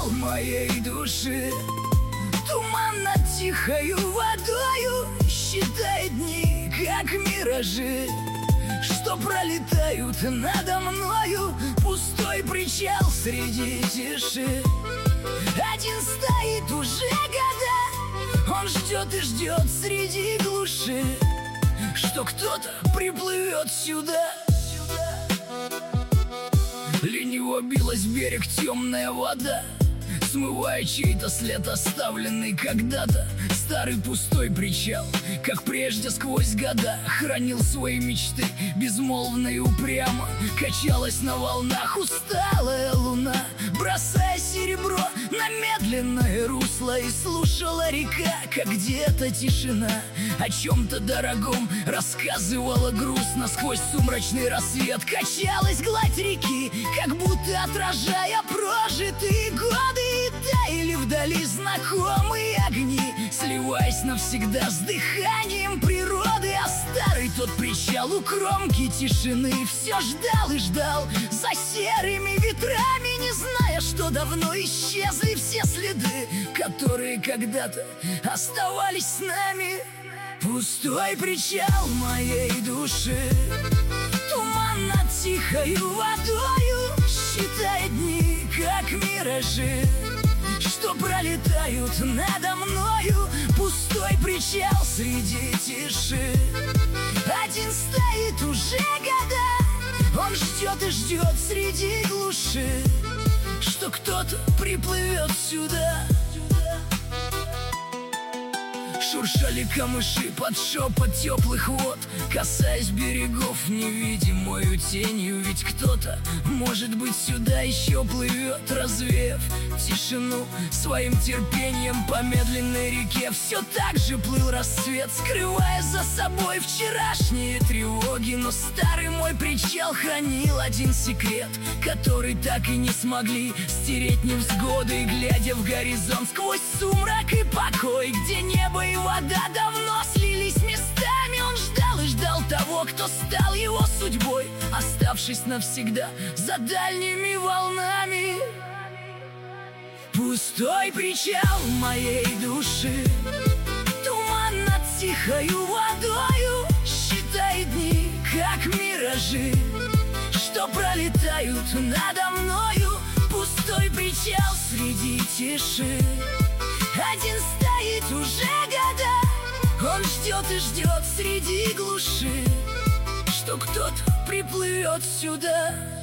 причал моей души. Туман над тихою водою считает дни, как миражи, что пролетают надо мною. Пустой причал среди тиши. Один стоит уже года, он ждет и ждет среди глуши, что кто-то приплывет сюда. Лениво билась в берег темная вода, смывая чей-то след, оставленный когда-то. Старый пустой причал, как прежде сквозь года, хранил свои мечты безмолвно и упрямо. Качалась на волнах усталая луна, бросая серебро на медленное русло. И слушала река, как где-то тишина о чем-то дорогом рассказывала грустно. Сквозь сумрачный рассвет качалась гладь реки, как будто отражая прожитые годы. И таяли вдали знакомые огни, сливаясь навсегда с дыханием природы. А старый тот причал у кромки тишины все ждал и ждал за серыми ветрами, не зная, что давно исчезли все следы, которые когда-то оставались с нами. Пустой причал моей души. Туман над тихою водою считает дни, как миражи, что пролетают надо мною. Пустой причал среди тиши. Один стоит уже года, он ждет и ждет среди глуши, что кто-то приплывет сюда. Шуршали камыши под шепот теплых вод, касаясь берегов невидимою тенью. Ведь кто-то, может быть, сюда еще плывет, развеяв тишину своим терпением. По медленной реке все так же плыл рассвет, скрывая за собой вчерашние тревоги. Но старый мой причал хранил один секрет, который так и не смогли стереть невзгоды. И глядя в горизонт сквозь сумрак и покой, где небо и вода давно слились местами, он ждал и ждал того, кто стал его судьбой, оставшись навсегда за дальними волнами. Пустой причал моей души. Туман над тихою водою считает дни, как миражи, что пролетают надо мною. Пустой причал среди тиши. Один стоит уже года, он ждет и ждет среди глуши, что кто-то приплывет сюда.